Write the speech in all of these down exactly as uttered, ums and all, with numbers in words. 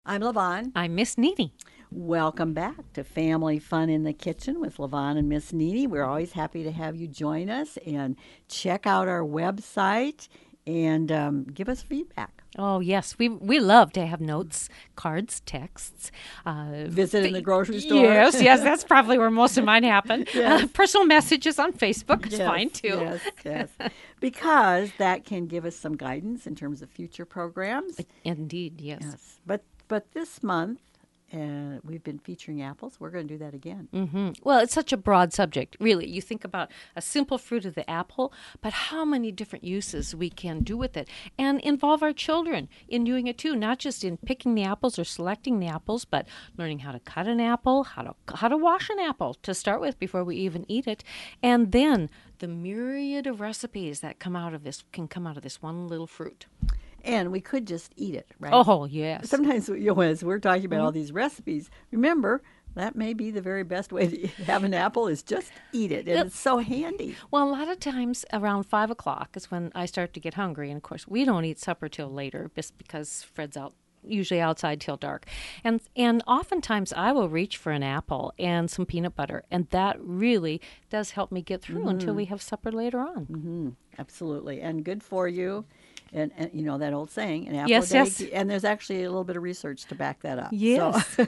I'm Levon. I'm Miss Needy. Welcome back to Family Fun in the Kitchen with Levon and Miss Needy. We're always happy to have you join us and check out our website and um, give us feedback. Oh, yes. We we love to have notes, cards, texts. Uh, Visit in the grocery store. Yes, yes. That's probably where most of mine happen. Yes. Uh, personal messages on Facebook is yes, fine, too. Yes, yes. Because that can give us some guidance in terms of future programs. Indeed, yes. Yes. But, but this month, Uh, we've been featuring apples. We're going to do that again. Mm-hmm. Well, it's such a broad subject, really. You think about a simple fruit of the apple, but how many different uses we can do with it and involve our children in doing it too, not just in picking the apples or selecting the apples, but learning how to cut an apple, how to how to wash an apple to start with before we even eat it, and then the myriad of recipes that come out of this can come out of this one little fruit. And we could just eat it, right? Oh, yes. Sometimes, you know, as we're talking about mm-hmm. all these recipes, remember, that may be the very best way to have an apple is just eat it. And it, it's so handy. Well, a lot of times around five o'clock is when I start to get hungry. And, of course, we don't eat supper till later just because Fred's out. Usually outside till dark. And and oftentimes I will reach for an apple and some peanut butter. And that really does help me get through mm-hmm. until we have supper later on. Mm-hmm. Absolutely. And good for you. And, and you know that old saying, an apple yes, a day. Yes. And there's actually a little bit of research to back that up. Yes. So,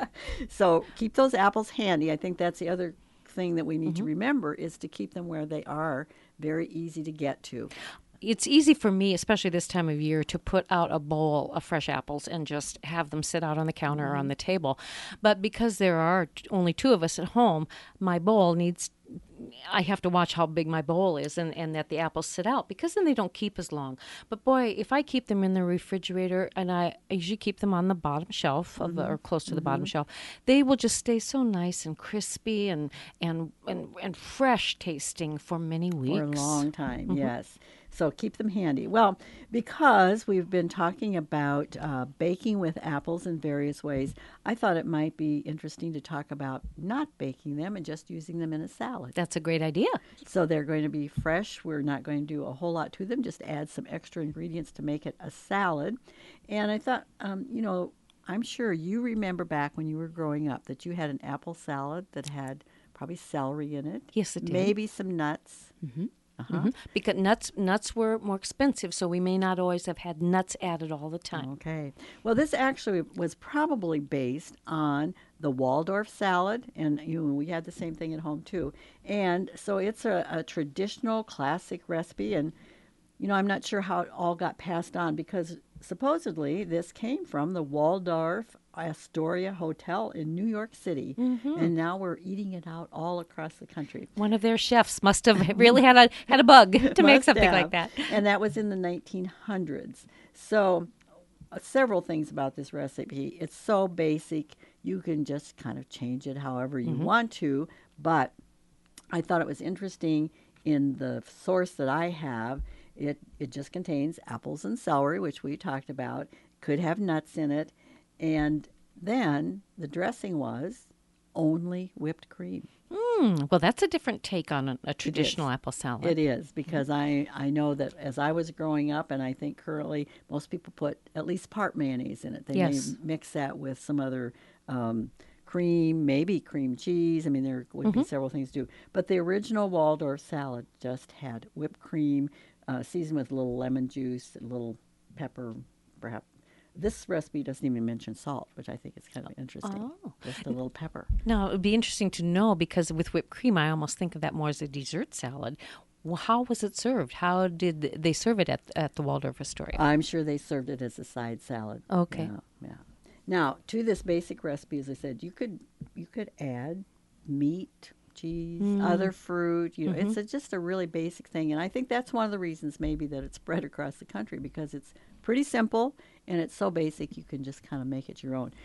so keep those apples handy. I think that's the other thing that we need mm-hmm. to remember is to keep them where they are, very easy to get to. It's easy for me, especially this time of year, to put out a bowl of fresh apples and just have them sit out on the counter mm-hmm. or on the table. But because there are only two of us at home, my bowl needs I have to watch how big my bowl is and, and that the apples sit out because then they don't keep as long. But boy, if I keep them in the refrigerator, and I, I usually keep them on the bottom shelf of mm-hmm. the, or close to mm-hmm. the bottom shelf, they will just stay so nice and crispy and and and, and fresh tasting for many weeks. For a long time, mm-hmm. yes. So keep them handy. Well, because we've been talking about uh, baking with apples in various ways, I thought it might be interesting to talk about not baking them and just using them in a salad. That's a great idea. So they're going to be fresh. We're not going to do a whole lot to them, just add some extra ingredients to make it a salad. And I thought, um, you know, I'm sure you remember back when you were growing up that you had an apple salad that had probably celery in it. Yes, it did. Maybe some nuts. Mm-hmm. Uh-huh. Mm-hmm. Because nuts nuts were more expensive, so we may not always have had nuts added all the time. Okay. Well, this actually was probably based on the Waldorf salad, and you know, we had the same thing at home too. And so it's a, a traditional classic recipe, and you know, I'm not sure how it all got passed on because supposedly this came from the Waldorf Astoria Hotel in New York City, mm-hmm. and now we're eating it out all across the country. One of their chefs must have really had a had a bug to make something have. like that. And that was in the nineteen hundreds. So uh, several things about this recipe. It's so basic. You can just kind of change it however you mm-hmm. want to, but I thought it was interesting in the source that I have. It it just contains apples and celery, which we talked about. Could have nuts in it. And then the dressing was only whipped cream. Mm, well, that's a different take on a, a traditional apple salad. It is, because I, I know that as I was growing up, and I think currently most people put at least part mayonnaise in it. They yes. may mix that with some other um, cream, maybe cream cheese. I mean, there would mm-hmm. be several things to do. But the original Waldorf salad just had whipped cream, uh, seasoned with a little lemon juice, a little pepper, perhaps. This recipe doesn't even mention salt, which I think is kind of interesting. Oh. Just a little pepper. Now, it would be interesting to know, because with whipped cream, I almost think of that more as a dessert salad. Well, how was it served? How did they serve it at at the Waldorf Astoria? I'm sure they served it as a side salad. Okay. Yeah, yeah. Now, to this basic recipe, as I said, you could you could add meat, cheese, mm. other fruit. You know, mm-hmm. it's a, just a really basic thing, and I think that's one of the reasons maybe that it's spread across the country, because it's pretty simple and it's so basic you can just kind of make it your own.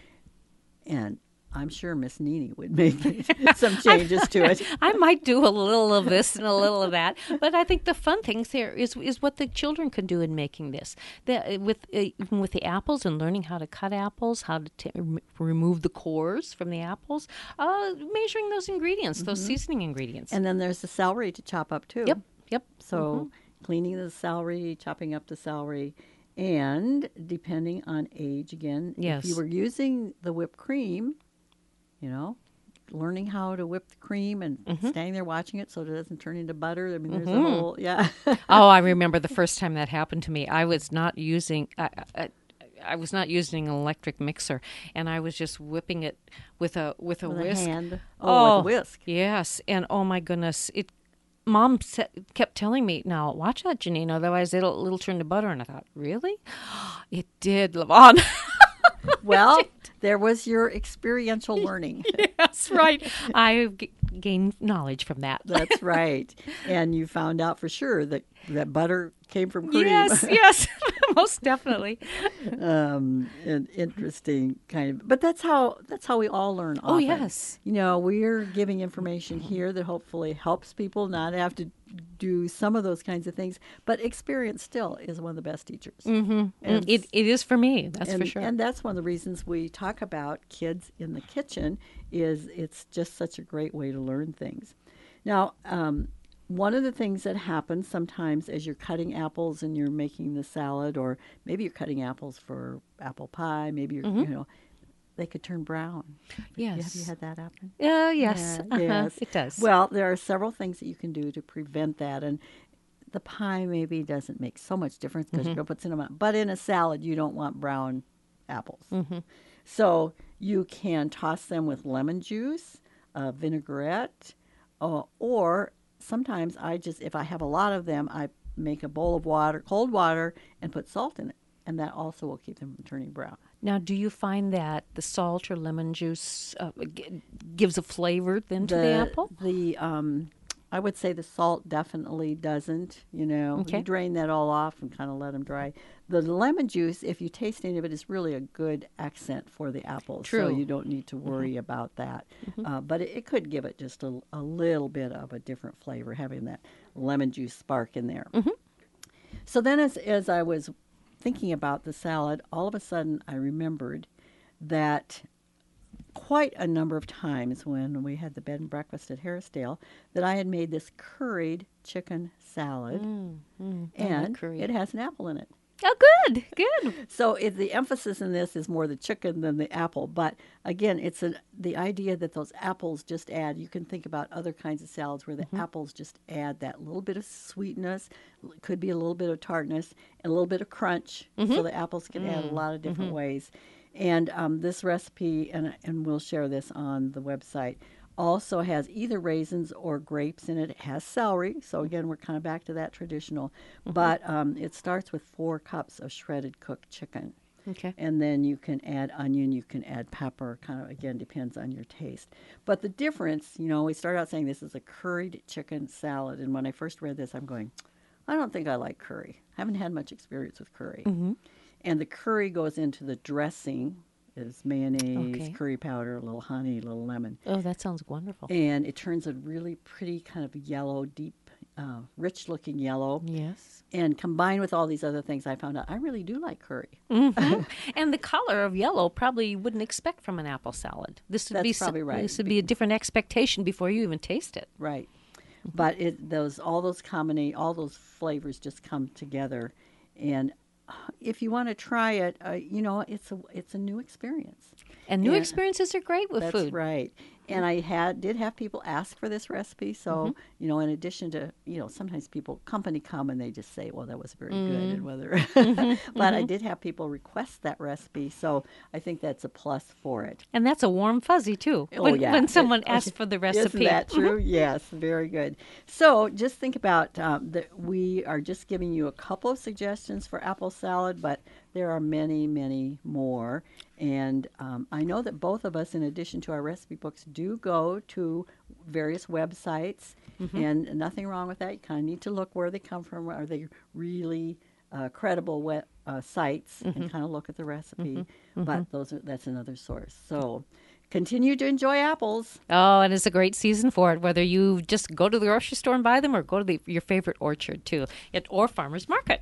And I'm sure Miss Nini would make some changes to it. I might do a little of this and a little of that, but I think the fun thing there is is what the children can do in making this. The, with uh, even with the apples and learning how to cut apples, how to t- rem- remove the cores from the apples, uh, measuring those ingredients, mm-hmm. those seasoning ingredients. And then there's the celery to chop up too. Yep, yep. So mm-hmm. cleaning the celery, chopping up the celery. And depending on age, again, Yes. if you were using the whipped cream, you know, learning how to whip the cream and standing there watching it so it doesn't turn into butter. I mean, there's a whole, yeah. Oh, I remember the first time that happened to me. I was not using. I, I, I was not using an electric mixer, and I was just whipping it with a with a With whisk. a hand. Oh, with a whisk. Yes, and oh my goodness, it. Mom sa- kept telling me, "Now watch that, Janine, otherwise it'll it'll turn to butter." And I thought, really? It did, Levon. Well, there was your experiential learning. That's right. I g- gained knowledge from that. That's right. And you found out for sure that, that butter came from cream. Yes, yes, most definitely. um, an interesting kind of, but that's how that's how we all learn. Often. Oh, yes. You know, we're giving information here that hopefully helps people not have to do some of those kinds of things, but experience still is one of the best teachers. Mm-hmm. And It it is for me. That's and, for sure. And that's one of the reasons we talk about kids in the kitchen is it's just such a great way to learn things. Now, um, one of the things that happens sometimes as you're cutting apples and you're making the salad, or maybe you're cutting apples for apple pie, maybe you're, you know, they could turn brown. Yes. Have you had that happen? Uh, yes. Yeah, Uh-huh. yes. It does. Well, there are several things that you can do to prevent that. And the pie maybe doesn't make so much difference because you don't put cinnamon. But in a salad, you don't want brown apples. So you can toss them with lemon juice, uh, vinaigrette, uh, or sometimes I just, if I have a lot of them, I make a bowl of water, cold water, and put salt in it. And that also will keep them from turning brown. Now, do you find that the salt or lemon juice uh, g- gives a flavor then to the, apple? The um, I would say the salt definitely doesn't. You know, Okay. you drain that all off and kind of let them dry. The lemon juice, if you taste any of it, is really a good accent for the apples. So True. you don't need to worry about that. Uh, but it, it could give it just a, a little bit of a different flavor, having that lemon juice spark in there. So then, as as I was thinking about the salad, all of a sudden I remembered that quite a number of times when we had the bed and breakfast at Harrisdale that I had made this curried chicken salad, Mm, mm, I like and curry. it has an apple in it. Oh, good, good. So it, the emphasis in this is more the chicken than the apple. But again, it's an, the idea that those apples just add, you can think about other kinds of salads where the apples just add that little bit of sweetness, could be a little bit of tartness, and a little bit of crunch. So the apples can add a lot of different ways. And um, this recipe, and, and we'll share this on the website, also has either raisins or grapes in it. It has celery, so again, we're kind of back to that traditional. But um, it starts with four cups of shredded cooked chicken. Okay. And then you can add onion, you can add pepper, kind of, again, depends on your taste. But the difference, you know, we start out saying this is a curried chicken salad. And when I first read this, I'm going, I don't think I like curry. I haven't had much experience with curry. And the curry goes into the dressing. Is mayonnaise, Okay. curry powder, a little honey, a little lemon. Oh, that sounds wonderful. And it turns a really pretty kind of yellow, deep, uh, rich-looking yellow. Yes. And combined with all these other things, I found out I really do like curry. Mhm. And the color of yellow probably you wouldn't expect from an apple salad. This would That's be s- probably right. This would be a different expectation before you even taste it. Right. But it those all those combinate all those flavors just come together, and uh, if you want to try it, uh, you know it's a it's a new experience. And new Yeah. experiences are great with That's food. right. And I had did have people ask for this recipe. So you know, in addition to you know, sometimes people company come and they just say, "Well, that was very good," and whether. But I did have people request that recipe, so I think that's a plus for it. And that's a warm fuzzy too. Oh, when, yeah. when someone It- asks for the recipe. Isn't that true? Yes, very good. So just think about um, that. We are just giving you a couple of suggestions for apple salad, but there are many, many more. And um, I know that both of us, in addition to our recipe books, do go to various websites, and nothing wrong with that. You kind of need to look where they come from. Are they really uh, credible web, uh, sites? And kind of look at the recipe. But those are, that's another source. So continue to enjoy apples. Oh, and it's a great season for it, whether you just go to the grocery store and buy them or go to the, your favorite orchard too, it, or farmer's market.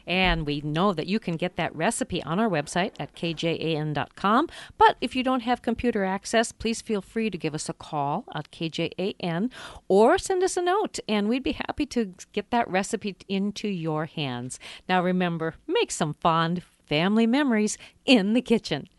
And we know that you can get that recipe on our website at k j a n dot com. But if you don't have computer access, please feel free to give us a call at K J A N or send us a note, and we'd be happy to get that recipe into your hands. Now remember, make some fond family memories in the kitchen.